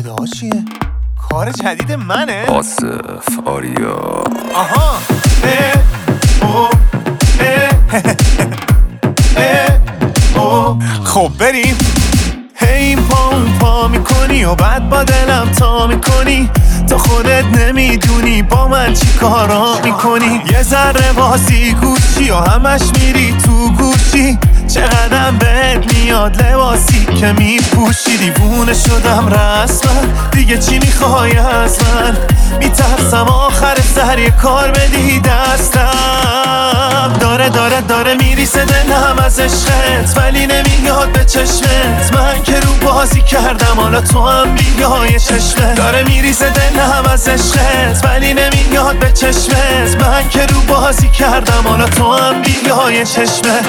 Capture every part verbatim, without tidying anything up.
صدا چیه؟ کار جدید منه؟ آصف آریا. آها اه او اه اه او. خب بریم. هی پا اون پا میکنی و بعد با دلم تا میکنی، تو خودت نمیدونی با من چی کارا میکنی. یه ذره بازی گوشی و همش میری تو گوشی، چقدرم بهت میاد لباسی که میپوشی. دیوونه شدم رسما، دیگه چی میخوای از من؟ میترسم آخر سر یه کار بدی دستم. داره داره داره میریسه دلم از عشقت، ولی نمیاد به چشمت. من که رو بازی کردم حالا تو هم بیای چشمت. داره میریسه دلم از عشقت، ولی نمیاد به چشمت. من که رو بازی کردم حالا تو هم بیای چشمت.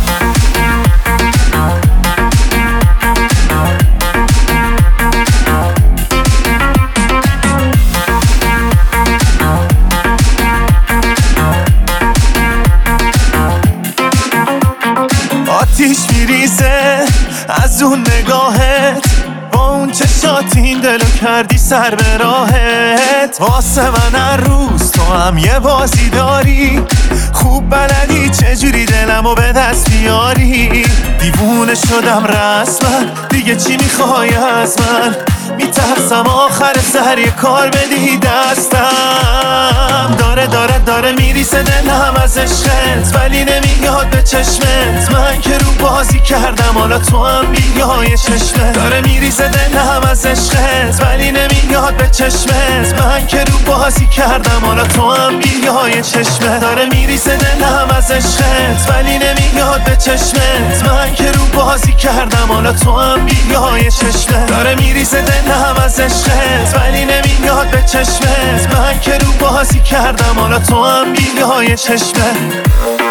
آتیش میریزه از اون نگاهت، با اون چشات این دلو کردی سر به راهت. واسه من هر روز تو هم یه بازی داری، خوب بلدی چجوری دلمو به دست بیاری. دیوونه شدم رسما، دیگه چی میخوای از من؟ میترسم آخر سر یه کار بدی دستم. داره داره داره میریسه دلم از عشقت، ولی نمیاد به چشمت. من که رو بازی کردم حالا تو هم بیای چشمت. داره میریسه دلم از عشقت، ولی نمیاد به چشمت. من که رو بازی کردم حالا تو هم بیای چشمت. داره میریسه دلم از عشقت، ولی نمیاد به چشمت. من که رو بازی کردم حالا تو هم بیای چشمت. داره میریسه دلم از عشقت، ولی نمیاد به چشمت. من که رو بازی کردم حالا تو هم بیای چشمت.